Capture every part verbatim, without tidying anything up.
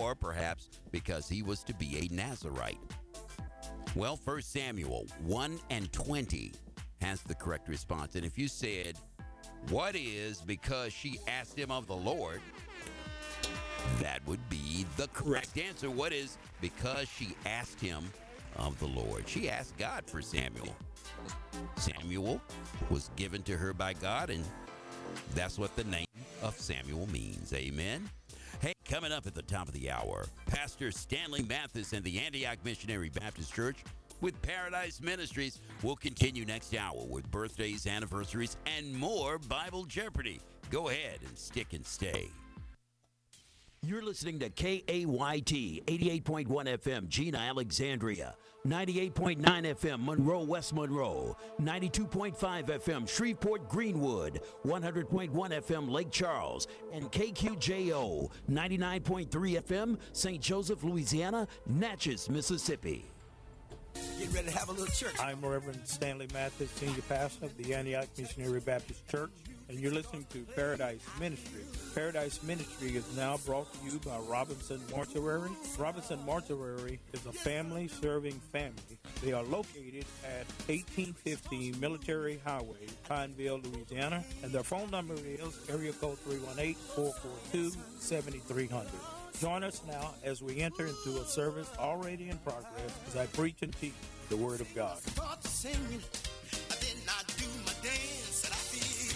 or perhaps because he was to be a Nazarite. Well, First Samuel one and twenty has the correct response. And if you said, what is because she asked him of the Lord, that would be the correct answer. What is because she asked him of the Lord? She asked God for Samuel. Samuel was given to her by God, and that's what the name of Samuel means. Amen. Hey, coming up at the top of the hour, Pastor Stanley Mathis and the Antioch Missionary Baptist Church with Paradise Ministries will continue next hour with birthdays, anniversaries, and more Bible Jeopardy. Go ahead and stick and stay. You're listening to K A Y T, eighty-eight point one F M, Gina, Alexandria, ninety-eight point nine F M, Monroe, West Monroe, ninety-two point five F M, Shreveport, Greenwood, one hundred point one F M, Lake Charles, and K Q J O, ninety-nine point three F M, Saint Joseph, Louisiana, Natchez, Mississippi. Get ready to have a little church. I'm Reverend Stanley Mathis, Senior Pastor of the Antioch Missionary Baptist Church, and you're listening to Paradise Ministry. Paradise Ministry is now brought to you by Robinson Mortuary. Robinson Mortuary is a family-serving family. They are located at eighteen fifty Military Highway, Pineville, Louisiana, and their phone number is area code three one eight, four four two, seven three zero zero. Join us now as we enter into a service already in progress as I preach and teach the Word of God. Start singing, I did not do my dance, and I feel,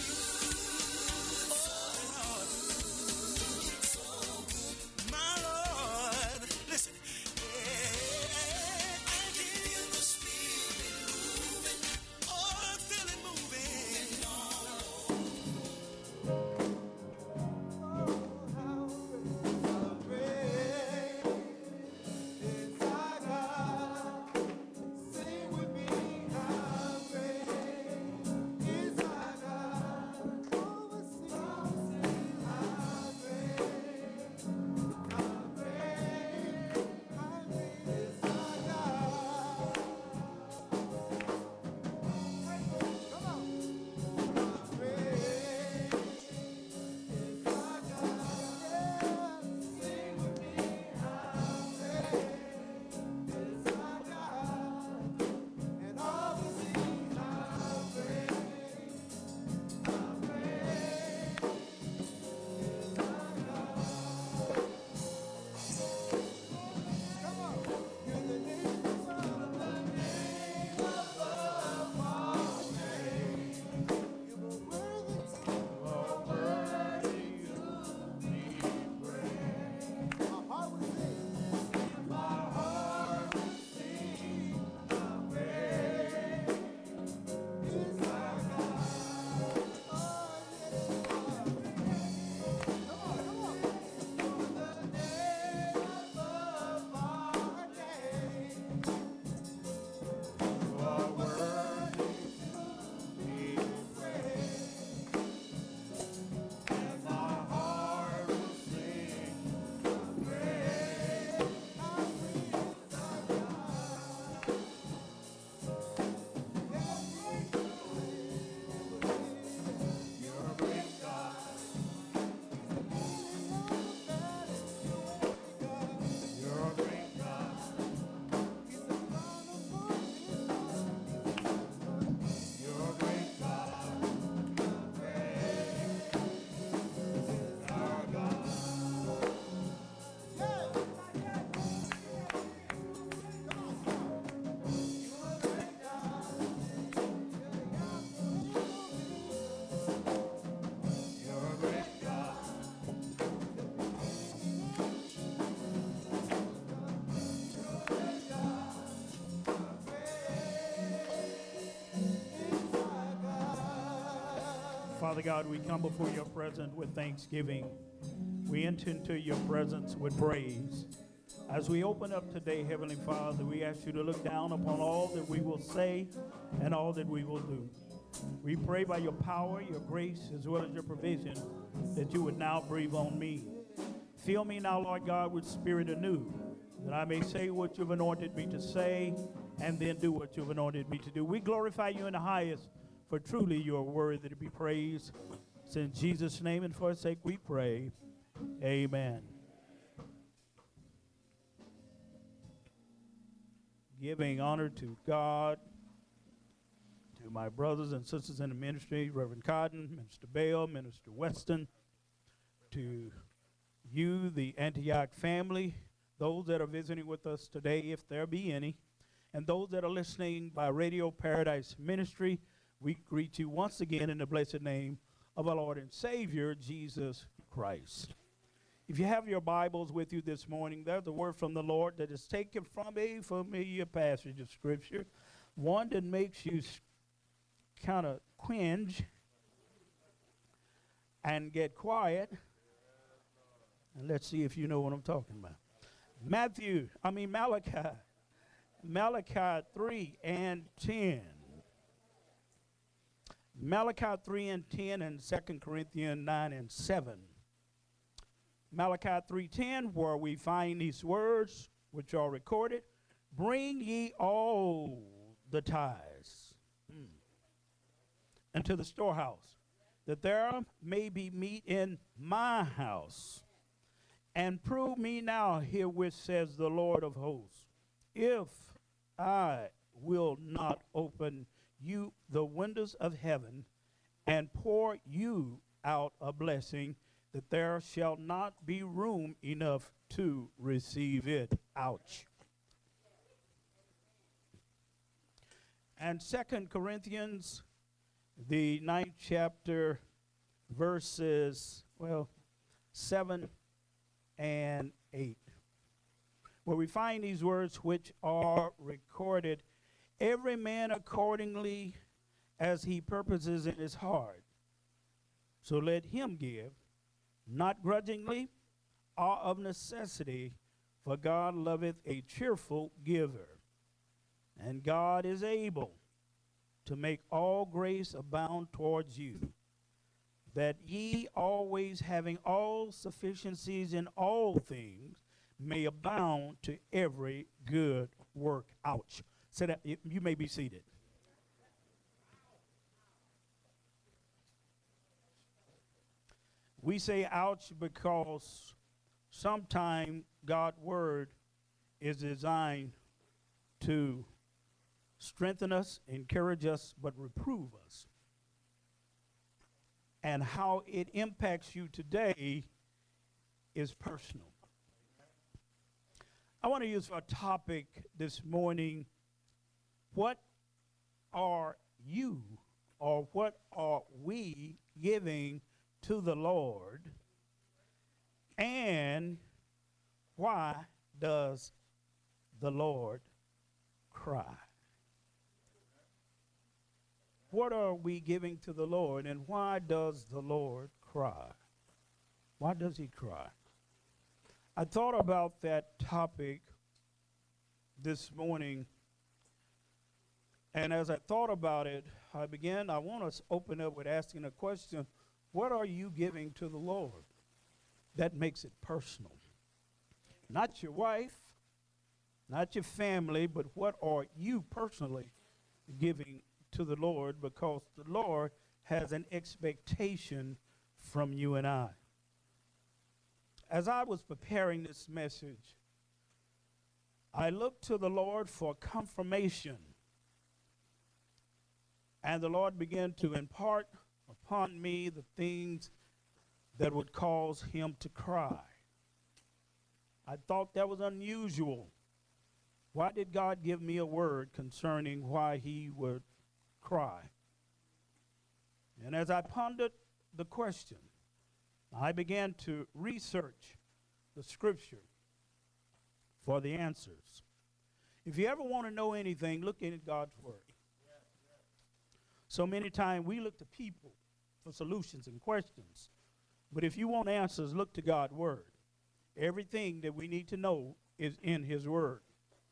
oh Lord, my Lord, listen, yeah, I can feel the Spirit moving, oh, I feel it moving, Father God, we come before your presence with thanksgiving. We enter into your presence with praise. As we open up today, Heavenly Father, we ask you to look down upon all that we will say and all that we will do. We pray by your power, your grace, as well as your provision, that you would now breathe on me. Fill me now, Lord God, with spirit anew, that I may say what you've anointed me to say and then do what you've anointed me to do. We glorify you in the highest, for truly you are worthy to be praised. It's in Jesus' name and for his sake we pray. Amen. giving honor to God, to my brothers and sisters in the ministry, Reverend Cotton, Minister Bell, Minister Weston, to you, the Antioch family, those that are visiting with us today, if there be any, and those that are listening by Radio Paradise Ministry, we greet you once again in the blessed name of our Lord and Savior, Jesus Christ. If you have your Bibles with you this morning, there's a word from the Lord that is taken from a familiar passage of Scripture, one that makes you kind of cringe and get quiet. And let's see if you know what I'm talking about. Matthew, I mean Malachi, Malachi three and ten. Malachi three and ten and Second Corinthians nine and seven. Malachi three ten, where we find these words which are recorded, bring ye all the tithes mm. into the storehouse, that there may be meat in my house. And prove me now herewith, says the Lord of hosts, if I will not open you the windows of heaven and pour you out a blessing, that there shall not be room enough to receive it. Ouch. And Second Corinthians, the ninth chapter, verses, well, seven and eight, where we find these words which are recorded, every man accordingly as he purposes in his heart. So let him give, not grudgingly or of necessity, for God loveth a cheerful giver. And God is able to make all grace abound towards you, that ye always having all sufficiencies in all things may abound to every good work. Ouch. So that you, you may be seated. We say ouch because sometimes God's word is designed to strengthen us, encourage us, but reprove us. And how it impacts you today is personal. I want to use for a topic this morning, what are you or what are we giving to the Lord, and why does the Lord cry? What are we giving to the Lord, and why does the Lord cry? Why does he cry? I thought about that topic this morning, and as I thought about it, I began, I want to open up with asking a question. What are you giving to the Lord? That makes it personal. Not your wife, not your family, but what are you personally giving to the Lord, because the Lord has an expectation from you and I. As I was preparing this message, I looked to the Lord for confirmation, and the Lord began to impart upon me the things that would cause him to cry. I thought that was unusual. Why did God give me a word concerning why he would cry? And as I pondered the question, I began to research the scripture for the answers. If you ever want to know anything, look in God's word. So many times we look to people for solutions and questions. But if you want answers, look to God's word. Everything that we need to know is in his word.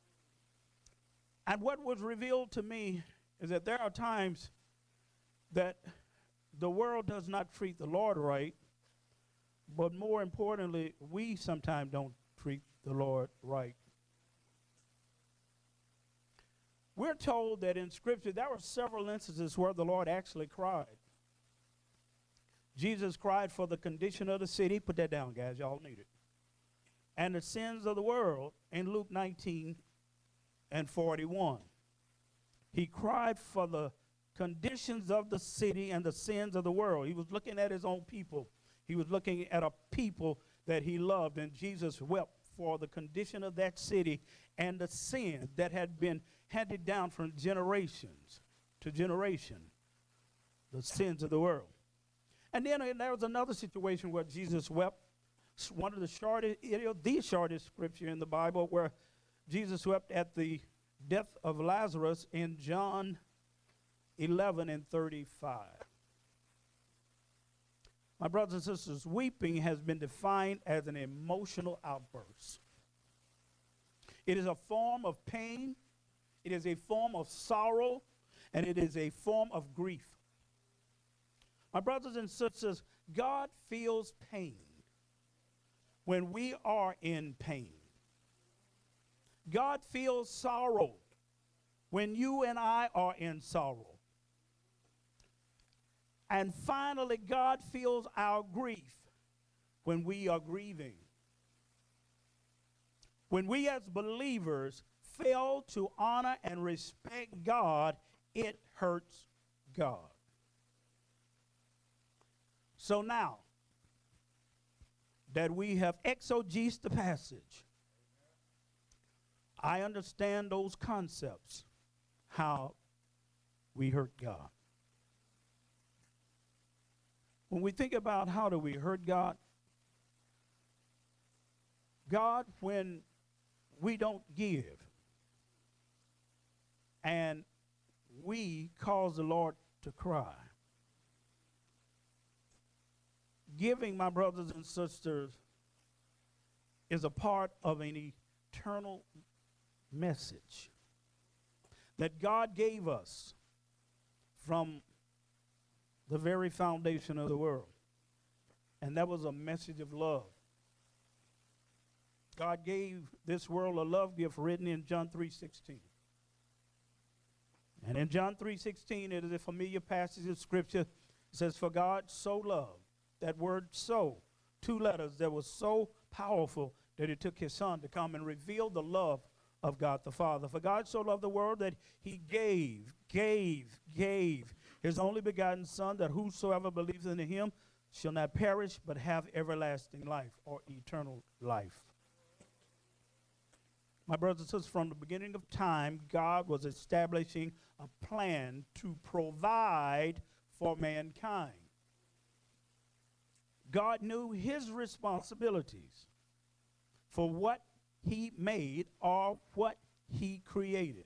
And what was revealed to me is that there are times that the world does not treat the Lord right, but more importantly, we sometimes don't treat the Lord right. We're told that in Scripture there were several instances where the Lord actually cried. Jesus cried for the condition of the city. Put that down, guys. Y'all need it. And the sins of the world in Luke nineteen and forty-one. He cried for the conditions of the city and the sins of the world. He was looking at his own people. He was looking at a people that he loved, and Jesus wept for the condition of that city and the sin that had been handed down from generations to generation, the sins of the world. And then uh, there was another situation where Jesus wept. S- One of the shortest, you know, the shortest scripture in the Bible, where Jesus wept at the death of Lazarus in John eleven and thirty-five. My brothers and sisters, weeping has been defined as an emotional outburst. It is a form of pain, it is a form of sorrow, and it is a form of grief. My brothers and sisters, God feels pain when we are in pain. God feels sorrow when you and I are in sorrow. And finally, God feels our grief when we are grieving. When we as believers fail to honor and respect God, it hurts God. So now that we have exegesed the passage, I understand those concepts, how we hurt God. When we think about how do we hurt God, God, when we don't give and we cause the Lord to cry. Giving, my brothers and sisters, is a part of an eternal message that God gave us from the very foundation of the world. And that was a message of love. God gave this world a love gift written in John three sixteen. And in John three sixteen, it is a familiar passage of scripture. It says, for God so loved, that word so, two letters that was so powerful that it took his son to come and reveal the love of God the Father. For God so loved the world that he gave, gave, gave his only begotten son, that whosoever believes in him shall not perish but have everlasting life or eternal life. My brothers and sisters, from the beginning of time, God was establishing a plan to provide for mankind. God knew his responsibilities for what he made or what he created.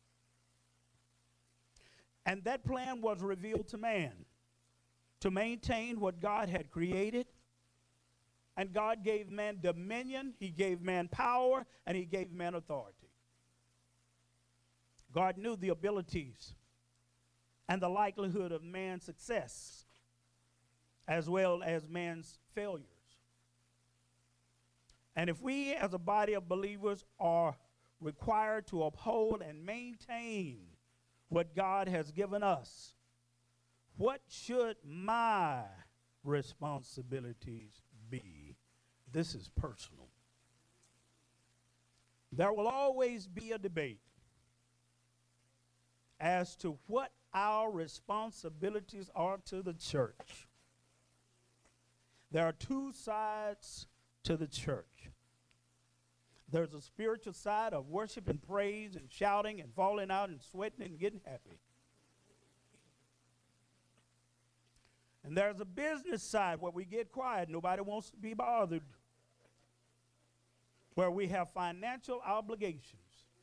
And that plan was revealed to man to maintain what God had created. And God gave man dominion, he gave man power, and he gave man authority. God knew the abilities and the likelihood of man's success as well as man's failures. And if we as a body of believers are required to uphold and maintain what God has given us, what should my responsibilities be? This is personal. There will always be a debate as to what our responsibilities are to the church. There are two sides to the church. There's a spiritual side of worship and praise and shouting and falling out and sweating and getting happy. And there's a business side where we get quiet. Nobody wants to be bothered. Where we have financial obligations.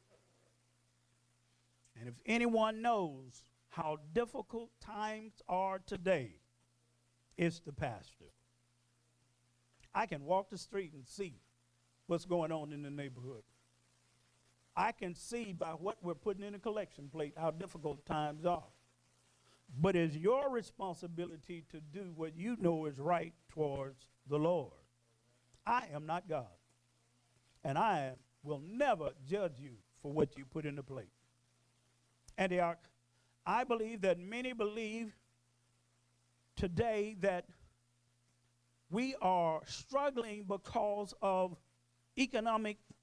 And if anyone knows how difficult times are today, it's the pastor. I can walk the street and see what's going on in the neighborhood. I can see by what we're putting in a collection plate how difficult times are. But it's your responsibility to do what you know is right towards the Lord. I am not God. And I will never judge you for what you put in the plate. Antioch, I believe that many believe today that we are struggling because of economic